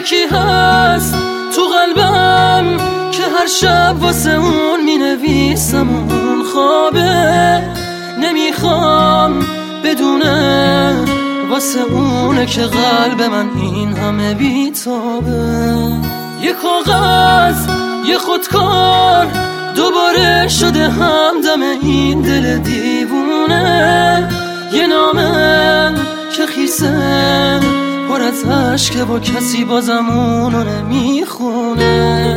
یکی هست تو قلبم که هر شب واسه اون می نویسم اون خوابه، نمیخوام بدونه واسه اونه که قلب من این همه بیتابه. یه کاغذ یه خودکار دوباره شده همدم این دل دیوونه، یه نامه که خیسه پر از عشقه و کسی بازم اونو نمیخونه.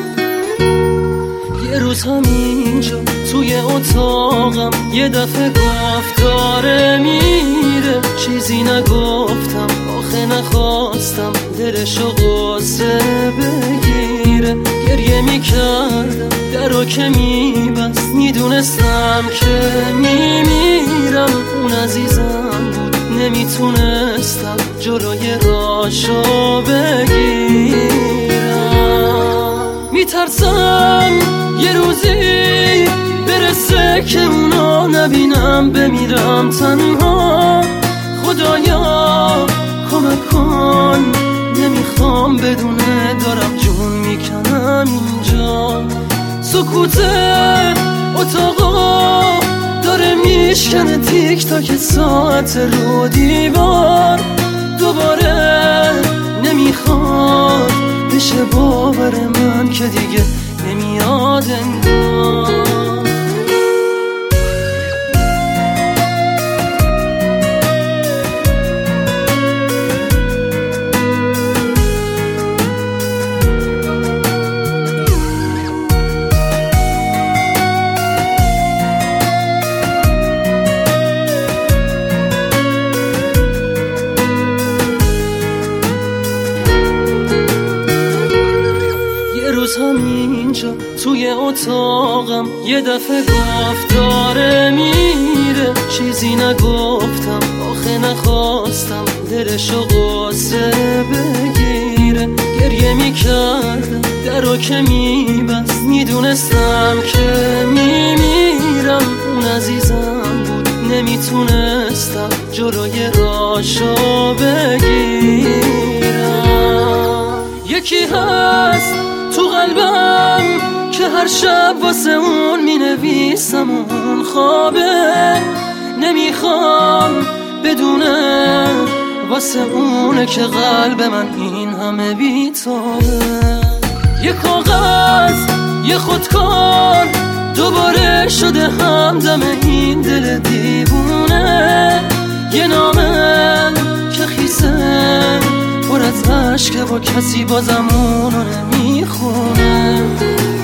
یه روز همینجا توی اتاقم یه دفعه گفت داره میره، چیزی نگفتم آخه نخواستم دلشو غصه بگیره. گریه میکردم درو که میبست، میدونستم که میمیرم. اون عزیزم بود نمیتونستم جلوی راشو بگیرم. میترسم یه روزی برسه که اونو نبینم، بمیرم تنها. خدایا کمک کن، نمیخوام بدونه دارم جون میکنم اینجا. سکوت اتاقا داره میشکنه تیک تاک ساعت رو دیوار. دوباره نمیخواد بشه باور من که دیگه نمیاد انگار. همینجا توی اتاقم یه دفعه گفت داره میره، چیزی نگفتم آخه نخواستم دلشو غصه بگیره. گریه میکردم درو که میبست، میدونستم که میمیرم. اون عزیزم بود نمیتونستم جلوی راشو بگیرم. یکی هست تو قلبم که هر شب واسه اون می نویسم اون خوابه، نمیخوام بدونه واسه اونه که قلب من این همه بیتابه. یه کاغذ یه خودکار دوباره شده همدم این دل دیوونه، یه نامه که خیسه پر از عشقه و کسی بازم اونو نمیخونه.